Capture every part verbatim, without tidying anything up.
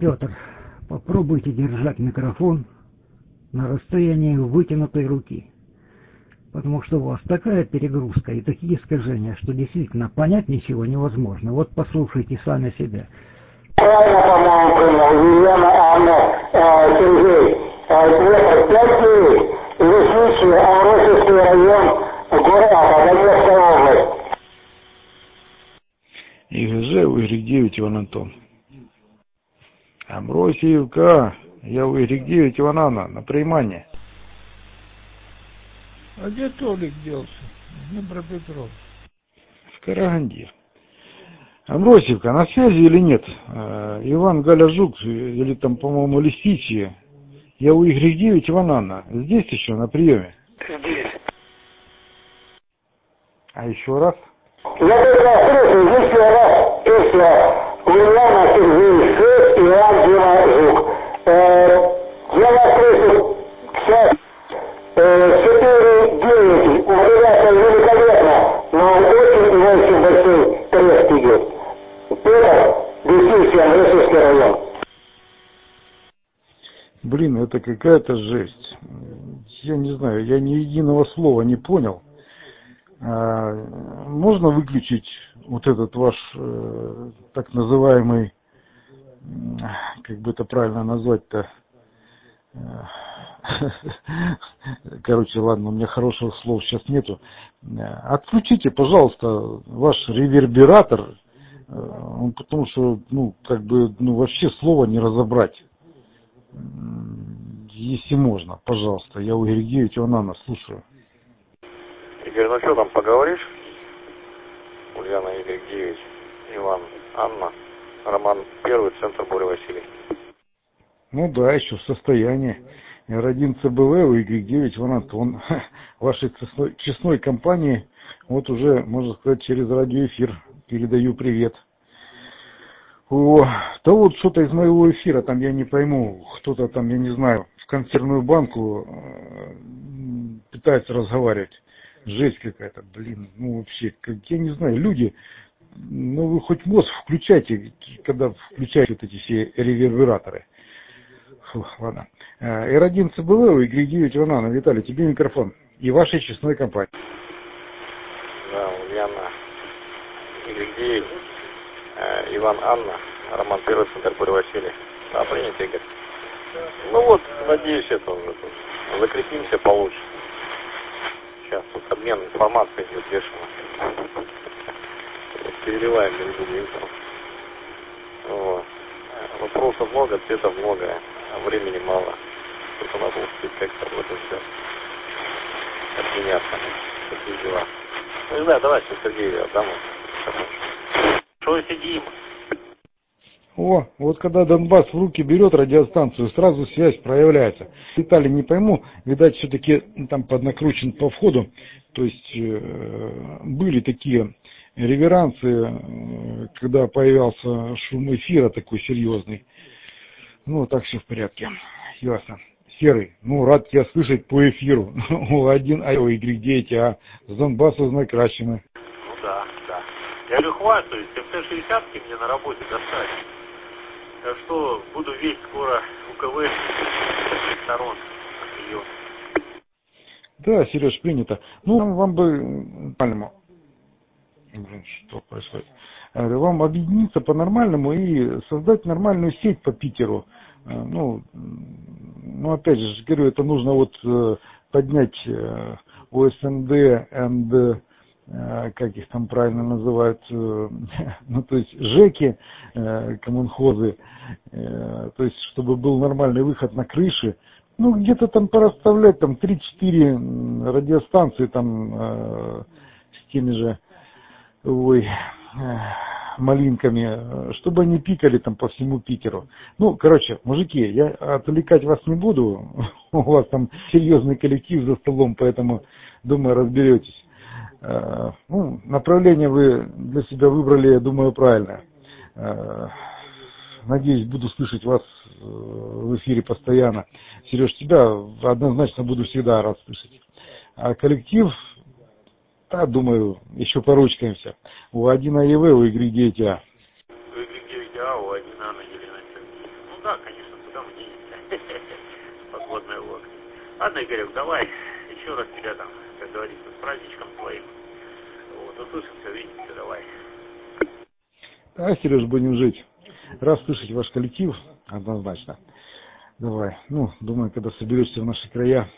Петр, попробуйте держать микрофон на расстоянии вытянутой руки. Потому что у вас такая перегрузка и такие искажения, что действительно понять ничего невозможно. Вот послушайте сами себя. Правильно, по-моему, понял. Елена, Анна, э, Сергей. Э, пять девять. Лесничий, Амросийский район, город Донецкая область. ИГЖ, Угрик девять, Иван Антон. Амросиевка, я Угрик девять, Иван Анна, на Примане. А где Толик делся? Днепропетров. В Караганде. Амросиевка, на связи или нет? Э, Иван Галя Жук, или там, по-моему, Лисичи. Я у Игорь девять, Иван Анна. Здесь еще на приеме? Здесь. А еще раз? Я только слышу, еще раз, песня Ульяна Сергей шесть, Иван Дима Жук. Э, я вас слышу сейчас четыре девять. Ребята, великолепно, но очень и очень большой трест идет. Петр, Лисичий, Амросийский район. Блин, это какая-то жесть. Я не знаю, я ни единого слова не понял. А, можно выключить вот этот ваш э, так называемый, как бы это правильно назвать-то? Короче, ладно, у меня хороших слов сейчас нету. Отключите, пожалуйста, ваш ревербератор, потому что, ну, как бы, ну, вообще слова не разобрать. Если можно, пожалуйста. Я у Игоря девять, Иван Анна, слушаю. Игорь, ну что там, поговоришь? Ульяна, Игорь девять, Иван, Анна, Роман первый, центр Боря Василий. Ну да, еще в состоянии. эр один цэ бэ вэ, у Игорь девять, Иван Антон, вашей честной, честной компании, вот уже, можно сказать, через радиоэфир передаю привет. О, да вот что-то из моего эфира, там я не пойму, кто-то там, я не знаю, в консервную банку э, пытается разговаривать. Жесть какая-то, блин, ну вообще, как, я не знаю, люди, ну вы хоть мозг включайте, когда включаете вот эти все ревербераторы. Фух, ладно. эр один цэ бэ вэ, у Игорь девять, Иван Анна, Виталий, тебе микрофон. И вашей честной компании. Да, Ульяна, Игорь девять. Иван, Анна, Роман первый, центр Боря Василий. Да, принято, Игорь. Ну вот, надеюсь, это уже тут закрепимся получше. Сейчас тут обмен информацией идет бешено. Переливаем между инфо. Вот. Вопросов много, ответов много, а времени мало. Только надо успеть как-то в этом все обменяться. Такие дела. Ну не знаю, давай сейчас Сергею отдам. Что сидим? О, вот когда Донбасс в руки берет радиостанцию, сразу связь проявляется. Детали не пойму, видать, все-таки там поднакручен по входу. То есть э, были такие реверансы, э, когда появился шум эфира такой серьезный. Ну, так все в порядке. Ясно. Серый, ну, рад тебя слышать по эфиру. У один, а у Игорь девять, а с Донбасса знакращено. Ну да, да. Я говорю, хвастаюсь, эф тэ шестидесятки мне на работе достали. Так что буду весь скоро у ка вэ со всех сторон от нее. Да, Сереж, принято. Ну, вам бы по-нормальному. Блин, что происходит? Вам объединиться по-нормальному и создать нормальную сеть по Питеру. Ну, ну опять же, говорю, это нужно вот поднять о эс эм дэ and, как их там правильно называют, ну, то есть ЖЭКи, коммунхозы, то есть, чтобы был нормальный выход на крыши. Ну, где-то там порасставлять, там, три-четыре радиостанции, там, с теми же, ой, малинками, чтобы они пикали там по всему Питеру. Ну, короче, мужики, я отвлекать вас не буду, у вас там серьезный коллектив за столом, поэтому, думаю, разберетесь. Ну, направление вы для себя выбрали, я думаю, правильно. Надеюсь, буду слышать вас в эфире постоянно. Сереж, тебя однозначно буду всегда рад слышать. А коллектив, да, думаю, еще поручкаемся. У один а е вэ, у Игорь девять а. У Игорь девять а, у один Анна Елена Сергеевна. Ну да, конечно, куда мы денемся. Подводная лодка. Ладно, Игорек, давай еще раз тебя там, как говорится, с праздничком твоим. Вот, услышимся, увидимся, давай. А, Сереж, будем жить. Раз слышать ваш коллектив, однозначно. Давай. Ну, думаю, когда соберешься в наши края,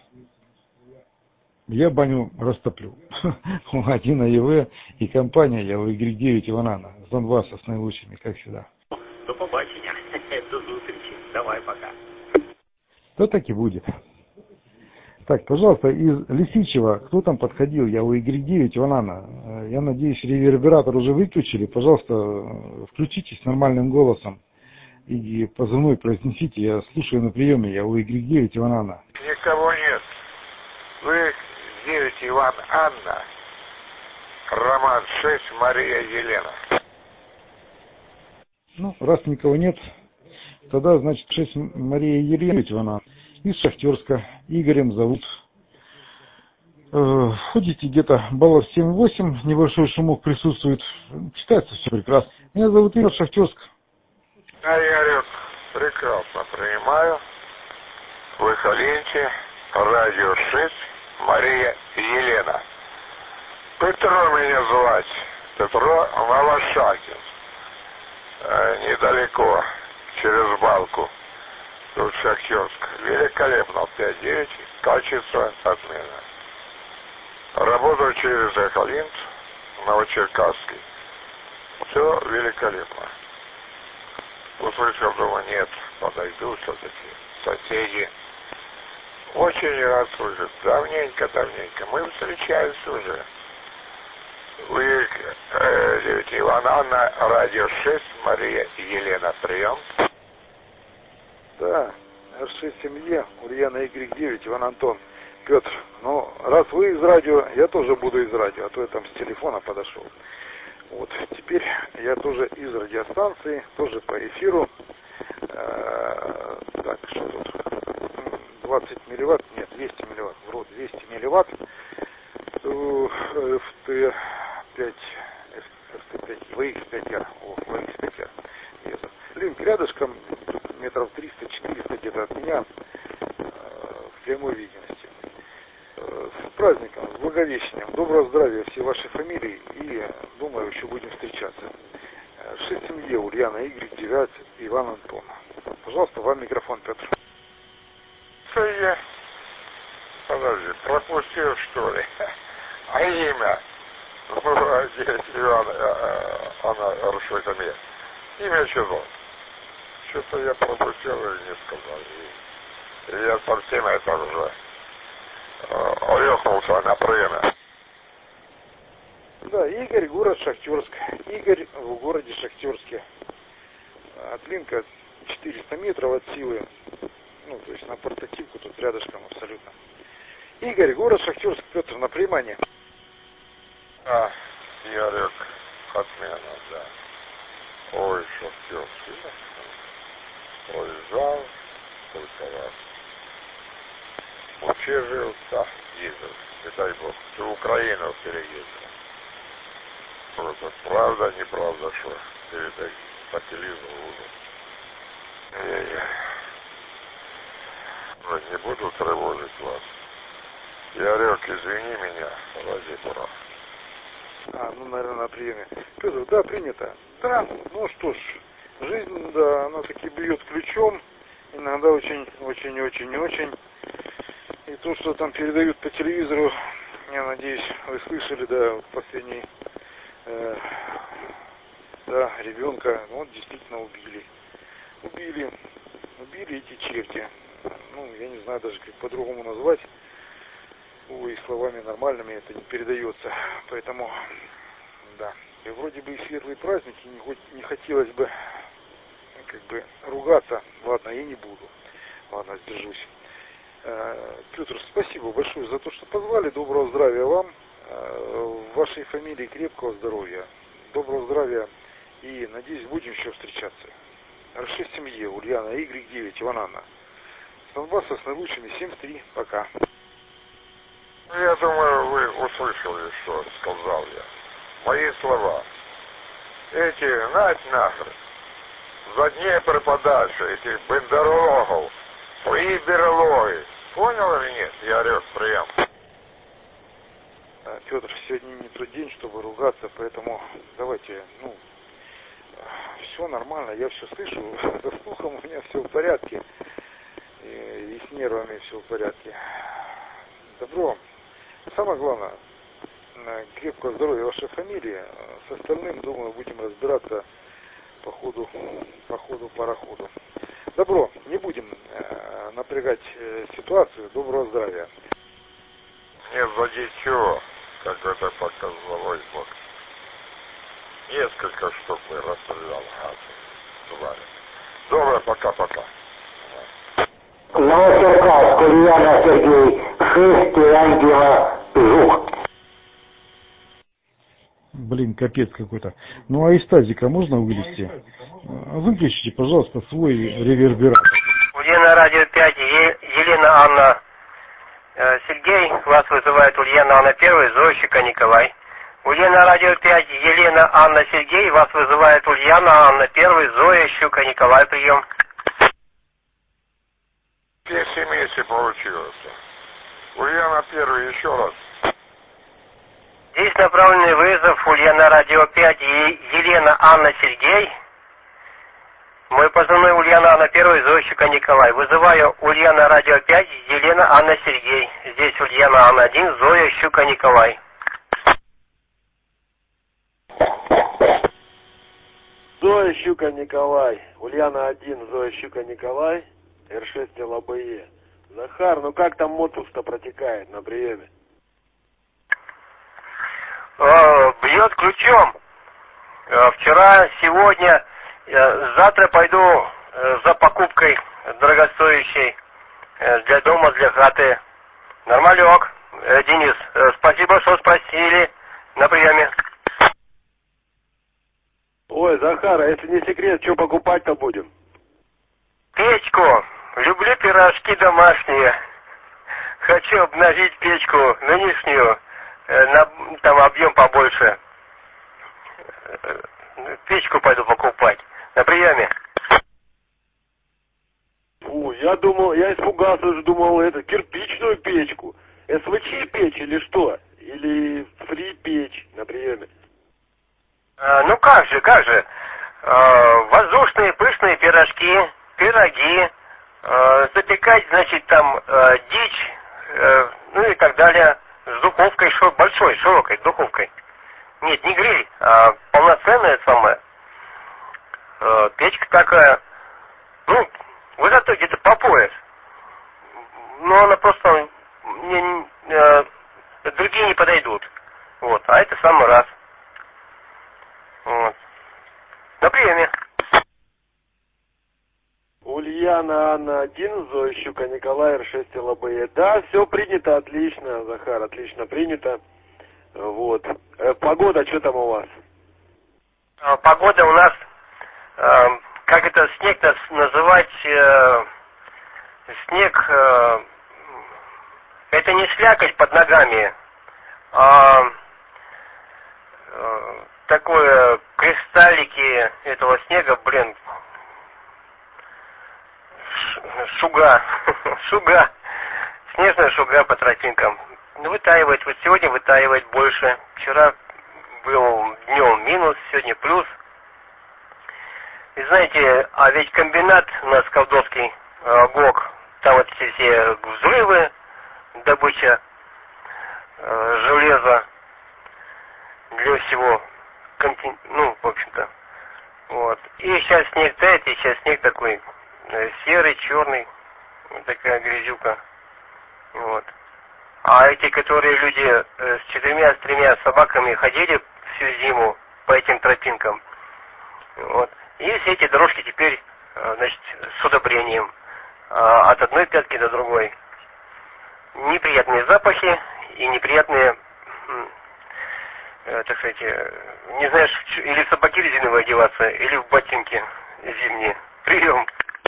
я баню растоплю. Один АЕВ и компания Я У Y девять Иванана с Донбасса с наилучшими, как всегда. До побачення. До зустрічі. Давай, пока. То так и будет. Так, пожалуйста, из Лисичева, кто там подходил? Я У Y девять Иванана. Я надеюсь, ревербератор уже выключили. Пожалуйста, включитесь нормальным голосом и позывной произнесите. Я слушаю на приеме. Я У Y девять Иванана. Никого нет. Вы девять Иван Анна, Роман шесть Мария Елена. Ну, раз никого нет, тогда, значит, шесть Мария Елена Иванана из Шахтерска. Игорем зовут. Э, ходите где-то баллов семь-восемь, небольшой шумок присутствует. Читается все прекрасно. Меня зовут Игорь, Шахтерск. А я говорю, прекрасно принимаю. Вы Халинте, радио шесть, Мария Елена. Петро меня звать. Петро Новошахин. Э, недалеко, через балку. Тут Шахтерск. Великолепно. пять девять. Качество отмена. Работаю через Эхолинт, Новочеркасский. Все великолепно. Услышал, думаю, нет, подойду все-таки. Соседи. Очень рад слышать. Давненько, давненько. Мы встречались уже. Вы, э, девять Иван Анна, радио шесть, Мария Елена, прием. Да, эр шесть эм е, Ульяна Y девять, Иван Антон. Петр, ну, раз вы из радио, я тоже буду из радио, а то я там с телефона подошел. Вот, теперь я тоже из радиостанции, тоже по эфиру. Э, так, что тут? двадцать милливатт, нет, двести милливатт, вроде двести милливатт. эф тэ пять, эф тэ пять, ви икс пять эр, о, ви икс пять эр. Линк рядышком, метров триста-четыреста где-то от меня, в прямой видимости. С праздником, с Благовещением, доброго здравия всей вашей фамилии и, думаю, еще будем встречаться. шесть семье, Ульяна Y девять, Иван Антон. Пожалуйста, вам микрофон, Петр. Что я? Подожди, пропустил, что ли? А имя? Здесь Иван, она эр шесть эм е. Имя чего? Что-то я пропустил или не сказал. И, и я совсем это уже орехнулся на приеме. Да, Игорь, город Шахтерск. Игорь в городе Шахтерске. От Линка четыреста метров от силы. Ну, то есть на портативку тут рядышком абсолютно. Игорь, город Шахтерск, Петр, на понимание. А, Ярик, отмена, да. Ой, Шахтерск. Проезжал сколько раз. Вообще жил, да, ездил, не дай бог. В Украину переездил. Просто правда, неправда, что передай по телевизору. И, ну, не буду тревожить вас. Ярек, извини меня, ради бога. А, ну, наверное, на приеме. Петр, да, принято. Да, ну что ж, жизнь, да, она таки бьет ключом. Иногда очень, очень, очень, очень. И то, что там передают по телевизору, я надеюсь, вы слышали, да, последний, э, да, ребенка, ну, вот действительно убили. Убили, убили эти черти. Ну, я не знаю даже, как по-другому назвать. Ой, словами нормальными это не передается. Поэтому, да. И вроде бы и светлые праздники, не, хоть, не хотелось бы, как бы, ругаться. Ладно, я не буду. Ладно, сдержусь. Петр, спасибо большое за то, что позвали. Доброго здравия вам. В вашей фамилии крепкого здоровья. Доброго здравия. И, надеюсь, будем еще встречаться. эр шесть эм е, Ульяна Y девять, Иван Анна. С Донбасса с наилучшими. семьдесят три. Пока. Я думаю, вы услышали, что сказал я. Мои слова. Эти, нать нахрен. за Днепр подальше, этих бендерологов, приберлоги. Понял или нет? Я орёт, прием. Федор, сегодня не тот день, чтобы ругаться, поэтому давайте, ну, все нормально, я все слышу, со слухом у меня все в порядке, и, и с нервами все в порядке. Добро. Самое главное, крепкого здоровья вашей фамилии. С остальным, думаю, будем разбираться по ходу, по ходу пароходу. Добро, не будем э, напрягать э, ситуацию. Доброго здравия. Не за дичего, как это показывал Бог. Несколько штук мы расстрелял. Доброе, пока-пока. Новочеркасск, Ульяна Сергей, шесть, Ангела, Жук. Блин, капец какой-то. Ну а из тазика можно вылезти? Выключите, пожалуйста, свой ревербератор. Ульяна, радио пять, Елена Анна. Сергей, вас вызывает Ульяна Анна первая, Зойщика Николай. Ульяна, радио пять, Елена Анна Сергей, вас вызывает Ульяна Анна первая, Зоя Щука Николай, прием. Пессимисти получилось. Ульяна первый, еще раз. Здесь направленный вызов Ульяна, радио пять, Елена Анна Сергей. Мой позывной Ульяна Анна первая, Зойщика Николай. Вызываю Ульяна, радио пять, Елена Анна Сергей. Здесь Ульяна Анна один, Зоя Щука Николай. Зоя Щука Николай. Ульяна один, Зоя Щука Николай. эр шесть эл а бэ е. Захар, ну как там мотус-то протекает на приеме? Бьет ключом. Вчера, сегодня, завтра пойду за покупкой дорогостоящей для дома, для хаты. Нормалек. Денис, спасибо, что спросили на приеме. Ой, Захар, а если не секрет, что покупать-то будем? Печку. Люблю пирожки домашние. Хочу обновить печку нынешнюю. На, там объем побольше. Печку пойду покупать. На приеме. Фу, я думал, я испугался, уже думал, это кирпичную печку. эс вэ че печь или что? Или фри печь на приеме? А, ну как же, как же. А, воздушные пышные пирожки, пироги. А, запекать, значит, там а, дичь, а, ну и так далее. С духовкой, шо, большой, широкой духовкой. Нет, не гриль, а полноценная самая. Э, печка такая, ну, высотой где-то по пояс. Но она просто, не, э, другие не подойдут. Вот, а это в самый раз. Вот. На приеме. Ульяна Анна один, Зоя Щука Николай, эр шесть эл а бэ е. Да, все принято, отлично, Захар, отлично принято. Вот. Э, погода, что там у вас? А, погода у нас, э, как это снег называть, э, снег, э, это не слякоть под ногами, а э, такое кристаллики этого снега, блин, шуга, шуга, снежная шуга по тропинкам. Вытаивает, вот сегодня вытаивает больше. Вчера был днем минус, сегодня плюс. И знаете, а ведь комбинат у нас Колдовский, ГОК, там вот эти все взрывы, добыча э, железа для всего, контин... ну, в общем-то. Вот. И сейчас снег тает, и сейчас снег такой э, серый, черный, вот такая грязюка. Вот. А эти, которые люди э, с четырьмя, с тремя собаками ходили всю зиму по этим тропинкам, вот. И все эти дорожки теперь, э, значит, с удобрением э, от одной пятки до другой. Неприятные запахи и неприятные, э, так сказать, э, не знаешь, или в собаки резиновые одеваться, или в ботинки зимние. Прием.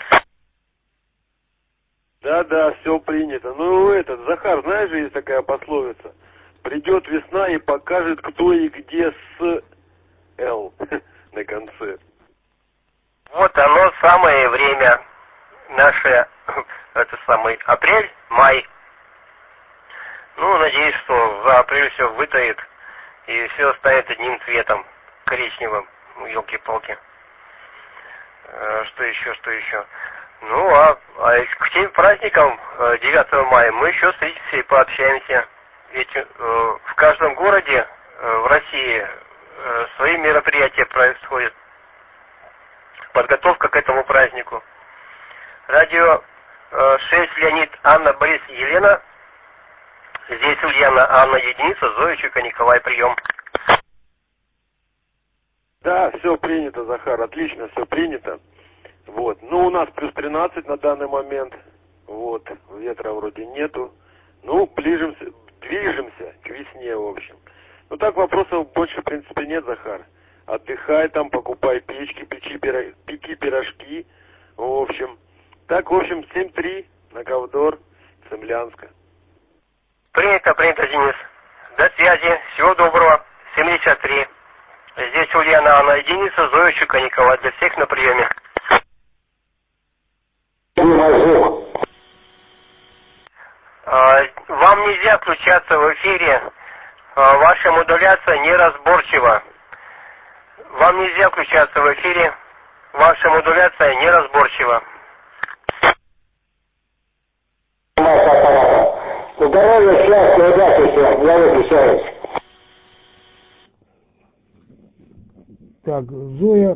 Да-да, все принято. Ну, этот, Захар, знаешь же, есть такая пословица. Придет весна и покажет, кто и где с Л на конце. Вот оно. самое время наше, это самый апрель, май. Ну, надеюсь, что за апрель все вытает и все станет одним цветом, коричневым, ну, елки-палки. Что еще, что еще? Ну, а, а к тем праздникам девятого мая мы еще встретимся и пообщаемся. Ведь э, в каждом городе э, в России э, свои мероприятия происходят. Подготовка к этому празднику. Радио э, шесть Леонид, Анна, Борис, Елена. Здесь Ульяна, Анна, единица, Зоя, Чука, Николай, прием. Да, все принято, Захар, отлично, все принято. Вот. Ну, у нас плюс тринадцать на данный момент. Вот. Ветра вроде нету. Ну, ближимся, движемся к весне, в общем. Ну, так вопросов больше, в принципе, нет, Захар. Отдыхай там, покупай печки, печи, пирог, пеки пирожки. В общем. Так, в общем, семь три на Ковдор, Цемлянска. Принято, принято, Денис. До связи. Всего доброго. семьдесят три. Здесь Ульяна, Анна, единица, Зоя, Чука, Николай. Для всех на приеме. Вам нельзя включаться в эфире. Ваша модуляция неразборчива. Вам нельзя включаться в эфире. Ваша модуляция неразборчива. Здоровья, счастья, удачи всем. Я выключаюсь. Так, Зоя,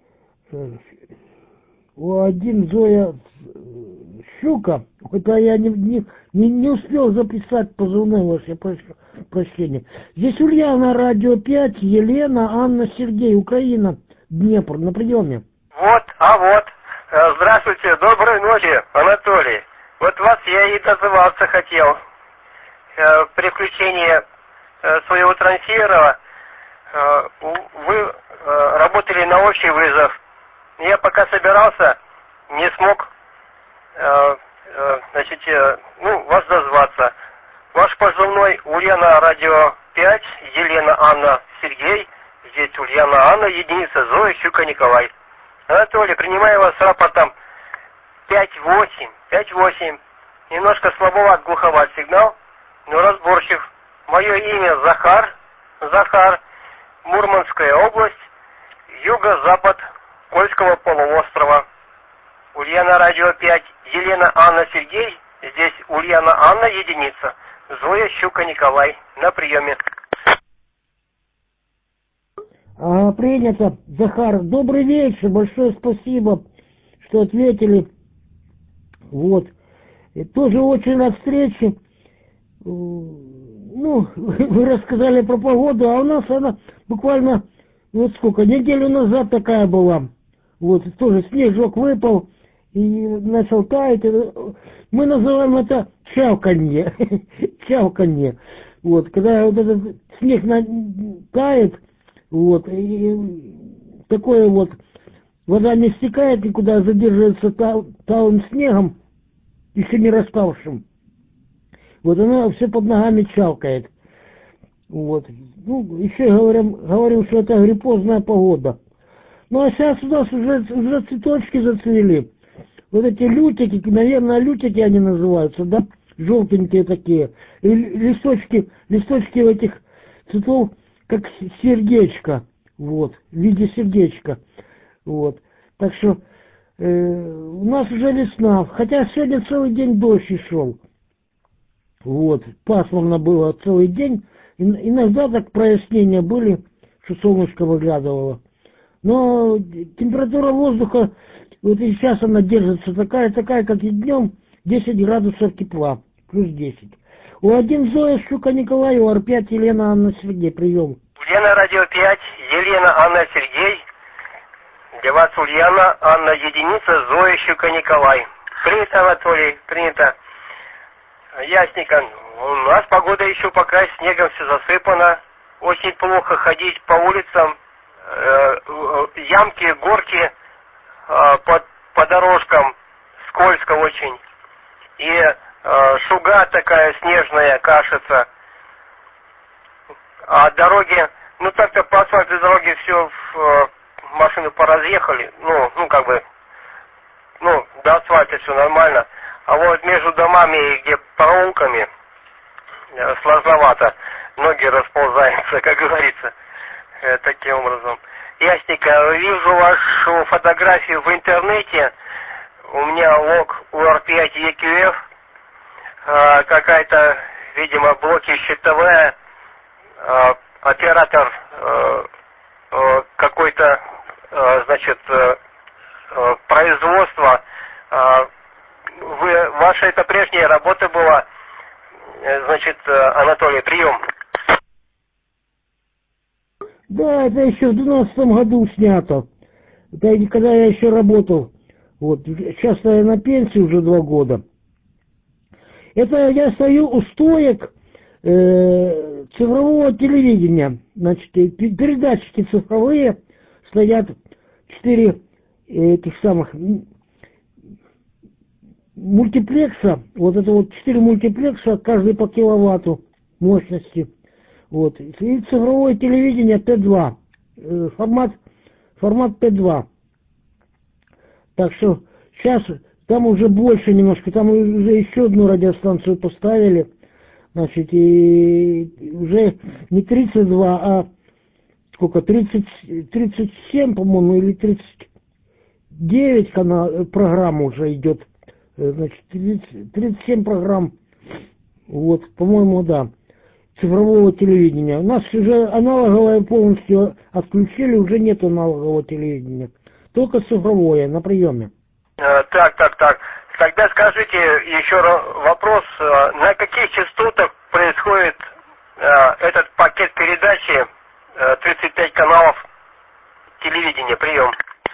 у один Зоя Щука, хотя я не, не, не, не успел записать позывной ваш, я прошу прощения. Здесь Ульяна, Радио пять, Елена, Анна, Сергей, Украина, Днепр, на приеме. Вот, а вот. Здравствуйте, доброй ночи, Анатолий. Вот вас я и дозываться хотел. При включении своего трансфера вы работали на общий вызов. Я пока собирался, не смог значит, ну, вас дозваться. Ваш позывной Ульяна, Радио пять, Елена, Анна, Сергей. Здесь Ульяна, Анна, единица, Зоя, Щука, Николай. Анатолий, принимаю вас с рапортом пять восемь, пять восемь. Немножко слабоват, глуховат сигнал, но разборчив. Мое имя Захар, Захар, Мурманская область, юго-запад Кольского полуострова. Ульяна, Радио пять, Елена, Анна, Сергей. Здесь Ульяна, Анна, единица. Зоя, Щука, Николай. На приеме. А, принято. Захар, добрый вечер. Большое спасибо, что ответили. Вот. И тоже очень рад встрече. Ну, вы рассказали про погоду, а у нас она буквально, вот сколько, неделю назад такая была. Вот, тоже снежок выпал и начал таять. Мы называем это чавканье. Чавканье. Вот, когда вот этот снег тает, вот, и такое вот, вода не стекает никуда, задерживается тал, талым снегом, еще не распавшим. Вот она все под ногами чавкает. Вот. Ну, еще говорим, говорим, что это гриппозная погода. Ну, а сейчас у нас уже, уже цветочки зацвели. Вот эти лютики, наверное, лютики они называются, да? Желтенькие такие. И листочки, листочки у этих цветов, как сердечко. Вот. В виде сердечка. Вот. Так что э, у нас уже весна. Хотя сегодня целый день дождь и шел. Вот. Пасмурно было целый день. Иногда так прояснения были, что солнышко выглядывало. Но температура воздуха, вот и сейчас она держится такая, такая, как и днем, десять градусов тепла, плюс десять. У один Зоя, Щука, Николай, у Ар пять, Елена, Анна, Сергей, прием. Ульяна, Радио пять, Елена, Анна, Сергей. Для вас Ульяна, Анна, единица, Зоя, Щука, Николай. Принято, Анатолий, принято. Ясненько. У нас погода еще пока снегом все засыпано. Очень плохо ходить по улицам. Э, ямки, горки э, по, по дорожкам. Скользко очень. И э, шуга такая снежная кашица. А дороги, ну так-то по асфальтной дороге все, в, э, машины поразъехали. Ну, ну как бы ну, до асфальта все нормально. А вот между домами, где проулками, э, сложновато. Ноги расползаются, как говорится, э, таким образом. Ясненько. Вижу вашу фотографию в интернете. У меня лог у ар пять и кью эф. Э, какая-то, видимо, блоки щитовая. Э, оператор э, э, какой-то, э, значит, э, э, производство. Э, вы, ваша это прежняя работа была, э, значит, э, Анатолий, прием. Да, это еще в двенадцатом году снято. Это когда я еще работал. Вот, сейчас я на пенсии уже два года. Это я стою у стоек э, цифрового телевидения. Значит, передатчики цифровые стоят, четыре этих самых мультиплекса. Вот это вот четыре мультиплекса, каждый по киловатту мощности. Вот. И цифровое телевидение Т два. Э, формат, формат Т два. Так что сейчас там уже больше немножко, там уже еще одну радиостанцию поставили, значит, и уже не тридцать два, а сколько, тридцать, тридцать семь, по-моему, или тридцать девять канал, программ уже идет, значит, тридцать, тридцать семь программ, вот, по-моему, да, цифрового телевидения. У нас уже аналоговое полностью отключили, уже нет аналогового телевидения. Только цифровое, на приеме. Э, так, так, так. Тогда скажите еще вопрос, э, на каких частотах происходит э, этот пакет передачи э, тридцать пять каналов телевидения, прием?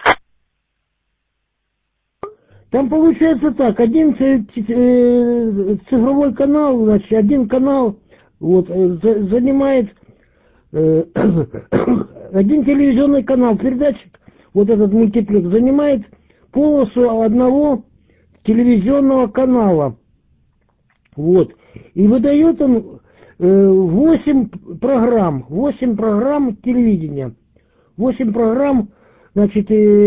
Там получается так, один цифровой канал, значит, один канал вот, занимает э, один телевизионный канал, передатчик, вот этот мультиплекс, занимает полосу одного телевизионного канала. Вот. И выдает он восемь программ, восемь программ телевидения. восемь программ, значит,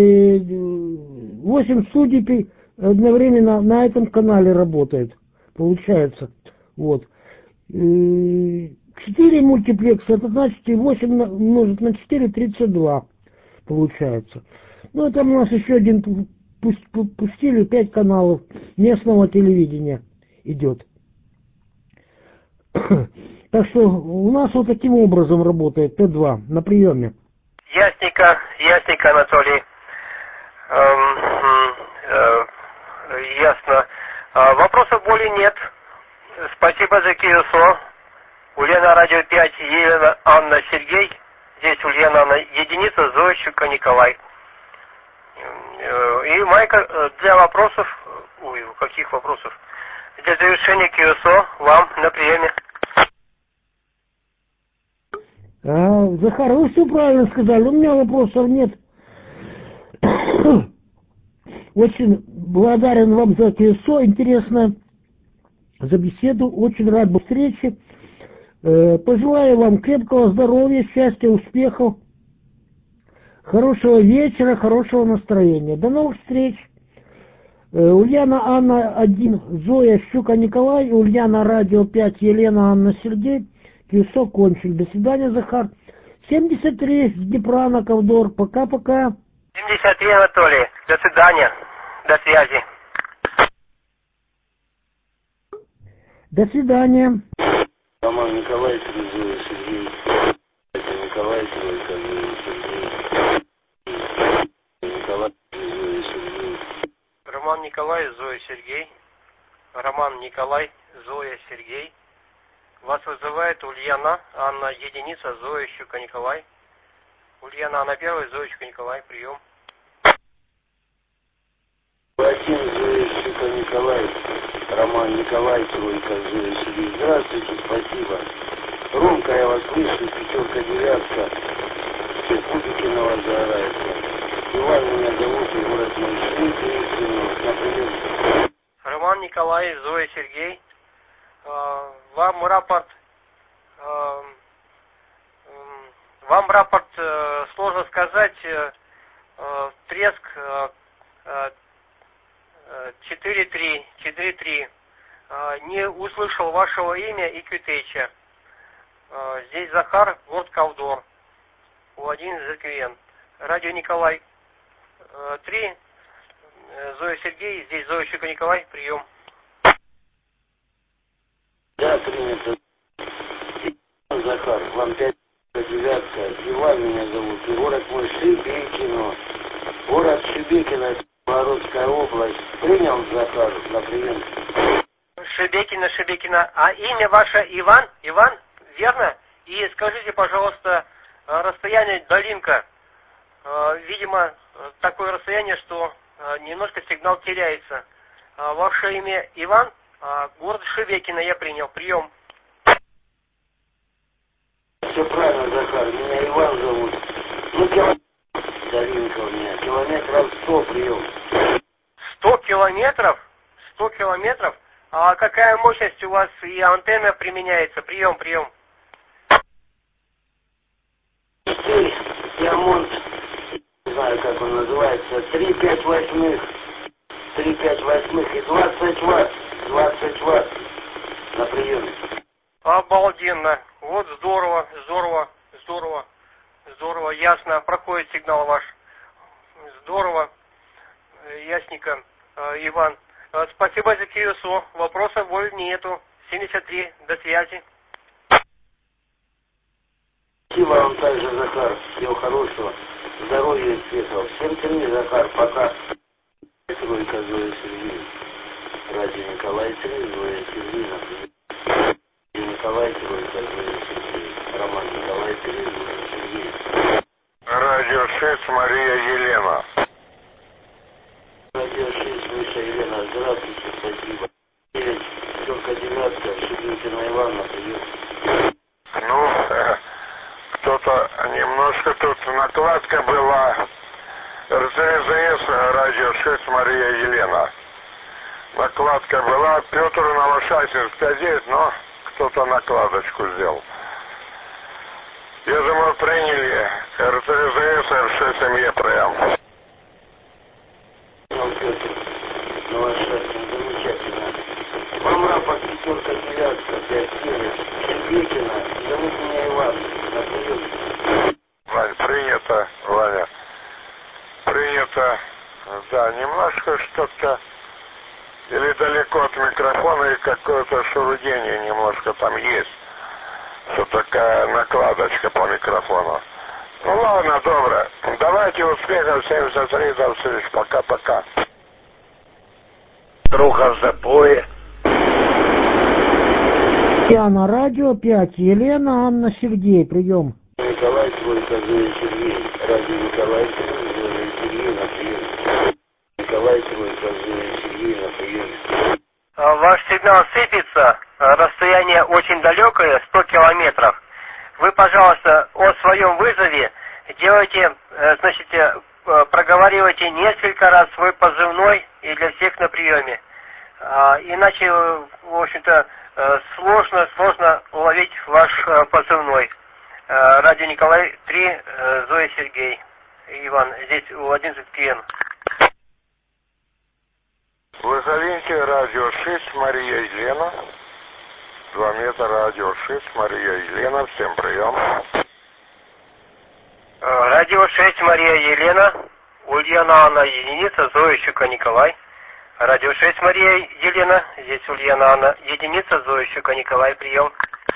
восемь студий одновременно на этом канале работает. Получается. Вот. четыре мультиплекса, это значит восемь умножить на четыре, тридцать два получается. Ну, там у нас еще один пустили, пять каналов местного телевидения идет. Так что у нас вот таким образом работает Т два на приеме. Ясненько, ясненько, Анатолий. Эм, э, ясно. А, вопросов более нет. Спасибо за КСО. Ульяна Радио пять, Елена Анна Сергей. Здесь Ульяна Анна единица, Зоя Щука Николай. И майка для вопросов, ой, каких вопросов? Для завершения КСО вам на приеме. А, Захар, вы все правильно сказали, у меня вопросов нет. Очень благодарен вам за КСО, интересно, за беседу, очень рад был встрече. Пожелаю вам крепкого здоровья, счастья, успехов, хорошего вечера, хорошего настроения. До новых встреч. Ульяна Анна один, Зоя Щука Николай, Ульяна Радио пять, Елена Анна Сергей. КСО кончили. До свидания, Захар. семьдесят три, Днепра на Ковдор. Пока-пока. семьдесят три, Анатолий. До свидания. До связи. До свидания. Роман Николаевич, Зоя Сергей. Николаевич, Зоя Сергей. Николай, Зоя Сергей. Роман Николай, Зоя Сергей. Роман Николай, Зоя Сергей. Вас вызывает Ульяна Анна единица, Зоя Щука Николай. Ульяна Анна первая, Зоя Щука Николай, прием. Василий, Зоя Щука Николай. Роман Николай, тройка, Зоя Сергей. Здравствуйте, спасибо. Ромка, я вас слышу, пятерка, девятка. Все кубики на вас загораются. Иван меня зовут, и город мой. Например. Роман Николай, Зоя Сергей. Вам рапорт, вам рапорт, сложно сказать, треск, четыре три. Не услышал вашего имя и Кютеча. Здесь Захар, город Ковдор. У один ЗКН. Радио Николай три. Зоя Сергей, здесь Зоя Щука Николай, прием. Да, принято. Захар, вам пять девятка. Иван меня зовут. И город мой Шебекино. Город Шебекино, Белорусская область. Принял, Захар, на прием. Шебекино, Шебекино. А имя ваше Иван? Иван, верно? И скажите, пожалуйста, расстояние долинка. Видимо, такое расстояние, что немножко сигнал теряется. Ваше имя Иван? Город Шебекино я принял. Прием. Все правильно, Захар. Меня Иван зовут. Ну, километр долинка у меня. Километров сто прием. Сто километров? Сто километров? А какая мощность у вас и антенна применяется? Прием, прием. Диамонт, не знаю, как он называется, три пять восьмых, три пять восьмых и двадцать ватт, двадцать ватт на приеме. Обалденно. Вот здорово, здорово, здорово, здорово, ясно. Проходит сигнал ваш. Здорово, ясненько, Иван. Спасибо за КСО. Вопросов более нету. семьдесят три. До связи. Спасибо вам также, Захар. Всего хорошего. Здоровья и успехов. Всем три, Захар. Пока. Тройка Зоя Сергеевна. Радио Николай три, Зоя Сергеевна. Радио Николай Тройка Зоя Сергеевна. Роман Николай три, Зоя Сергеевна. Радио шесть, Мария Елена. Радио шесть, Миша Елена. Здравствуйте, спасибо. девять, пятерка девятка, Шебекина Ивановна, прием. Ну, э, кто-то немножко тут накладка была. РЗС, радио шесть, Мария Елена. Накладка была. Петр Новошахтинск пять девять, но кто-то накладочку сделал. Я думаю, приняли РЗС, эр шесть эм е прям. Ну, Петр Новошахтинск, замечательно. Вам рапорт пятерка девятка, пять девять, Шебекина. Зовут меня Иван. На прием. Вань, принято, Ваня. Принято. Да, немножко что-то или далеко от микрофона, и какое-то шурудение немножко там есть. Что такая накладочка по микрофону. Ну ладно, добро. Давайте успехов, семьдесят три, до встречи. Пока-пока. Труха в запое. Я на радио пять. Елена, Анна, Сергей. Прием. Николай Тройка, Зоя Сергей. Радио Николай Тройка, Зоя Сергей на прием. Николай Тройка, Зоя Сергей на прием. Ваш сигнал сыпется. Расстояние очень далекое, сто километров. Вы, пожалуйста, о своем вызове делайте, значит, проговаривайте несколько раз свой позывной и для всех на приеме. Иначе, в общем-то, сложно, сложно уловить ваш позывной. Радио Николай три, Зоя Сергей. Иван, здесь у одиннадцать КН. Вызовите радио шесть, Мария Елена. два метра, радио шесть, Мария Елена. Всем прием. Радио шесть, Мария Елена. Ульяна Анна, единица, Зоя Щука Николай. Радио шесть, Мария Елена. Здесь Ульяна Анна, единица, Зоя Щука Николай. Прием.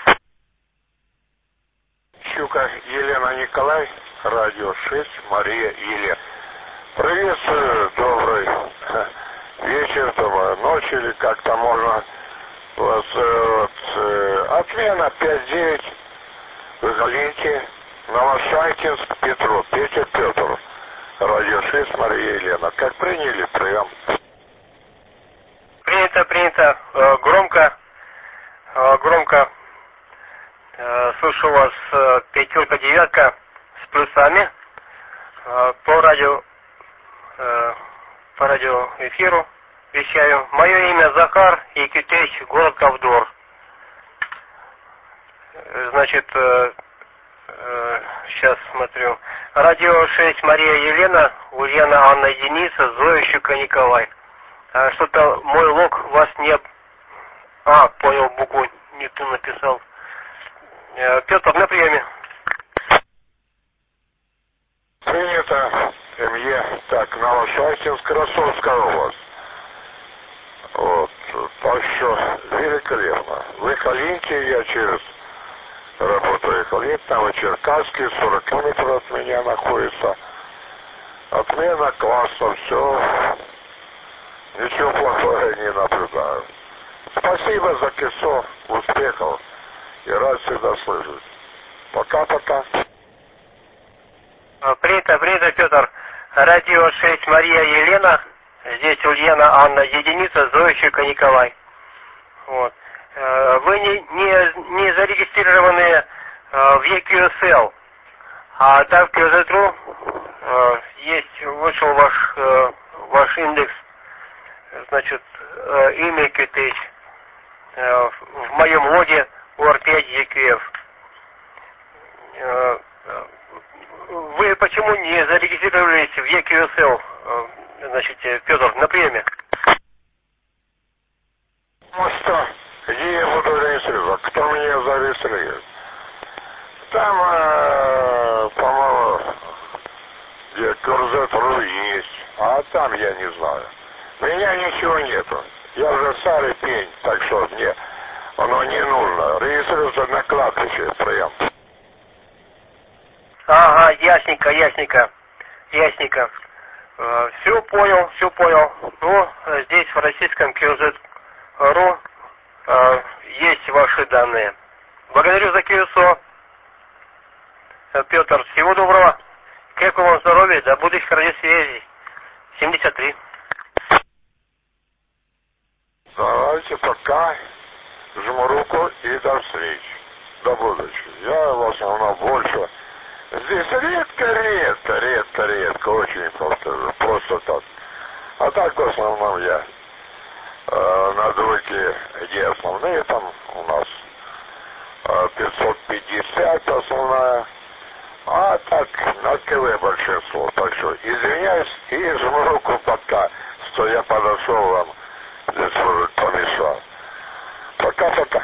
Щука Елена Николай. Радио шесть, Мария Елена. Приветствую, добрый вечер, доброй ночи, или как-то можно вас, вот, отмена пять девять, Галинки, Новошахтинск, Петров, Петя, Петр, радио шесть, Мария Елена. Как приняли, прием. Принято, принято, громко, громко, слышу вас, пятерка, девятка с плюсами, по радио, по радиоэфиру вещаю. Мое имя Захар Якутич, город Ковдор. Значит, э, э, сейчас смотрю. Радио шесть, Мария Елена, Ульяна Анна, единица, Зоя Щука Николай. А, что-то мой лог вас не... А, понял, букву не ту написал. Э, Петр, на приеме. Принято. МЕ. Так, Новошахтинск, Ростовская область. Вот. Так что великолепно. В Эколинке я через работаю Эколинк, там и Черкасский, сорок километров от меня находится. Отмена, классно, все. Ничего плохого я не наблюдаю. Спасибо за КИСО, успехов и рад всегда слышать. Пока-пока. Принято, принято, Петр. Радио шесть, Мария Елена. Здесь Ульяна Анна, единица, Зоищика Николай. Вот. Вы не, не, не зарегистрированы в и кью эс эл, а так в кью зет ру есть, вышел ваш, ваш индекс, значит, имя кью ти эйч в моем логе у ар пять и кью эф. Вы почему не зарегистрировались в и кью эс эл, значит, Петр, на приеме? Ну что, где я буду регистрироваться? Кто меня зарегистрирует? Там, э, по-моему, где Курзет.ру есть, а там я не знаю. У меня ничего нету. Я уже старый пень, так что мне оно не нужно. Регистрироваться на кладбище прям. Ага, ясненько, ясненько, ясненько. Э, все понял, все понял. Ну, здесь в российском кью зет ру э, есть ваши данные. Благодарю за КСО. Петр, всего доброго. Крепкого вам здоровья, до будущих радиосвязей. семьдесят три. Давайте пока. Жму руку и до встречи. До будущего. Я в основном больше... Здесь редко-редко, редко-редко, очень просто, просто так. А так в основном я э, на двойке, где основные, там у нас э, пятьсот пятьдесят основная, а так на КВ большинство. Так что извиняюсь и жму руку пока, что я подошел вам, здесь может помешал. Пока-пока.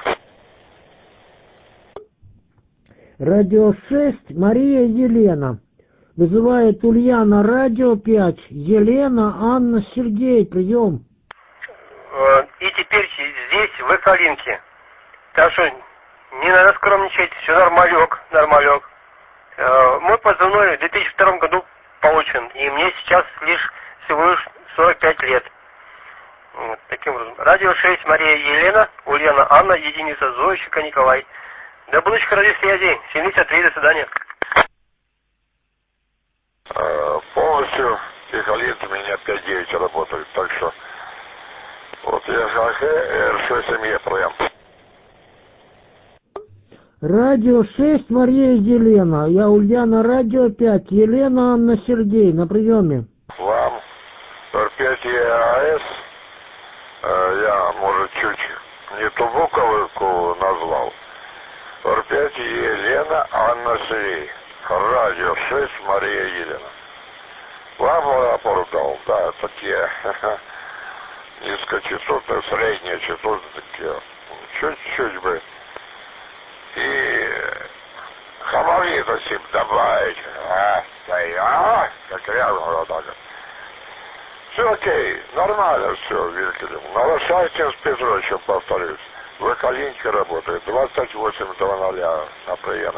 Радио шесть, Мария Елена. Вызывает Ульяна, Радио пять, Елена, Анна, Сергей, прием. И теперь здесь, в Эколинке. Так что не надо скромничать, все нормалек, нормалек. Мой позывной в две тысячи втором году получен, и мне сейчас лишь всего лишь сорок пять лет. Вот, таким образом. Радио шесть, Мария Елена, Ульяна, Анна, единица, Зоищика Николай. До будущих радиосвязей. семьдесят три, до свидания. Э, полностью Эколинк у меня пять девять работает, так что вот я ХХ, эр шесть эм е прям. Радио шесть, Мария Елена. Я Ульяна, Радио пять, Елена, Анна, Сергей, на приеме. Вам эр пять и АЭС, э, я, может, чуть не ту буковку назвал. эр пять Елена, Анна, Сергей. Радио шесть, Мария Елена. Вам рапорт дал, да, такие низкочастотные, средние частоты такие. Чуть-чуть бы. И хамовито сим добавить. А, а, как рядом вот так. Все окей, нормально все, великолепно. Новошахтинск, Петрович, повторюсь. В Эколинке работает двадцать восемь ноль на приеме.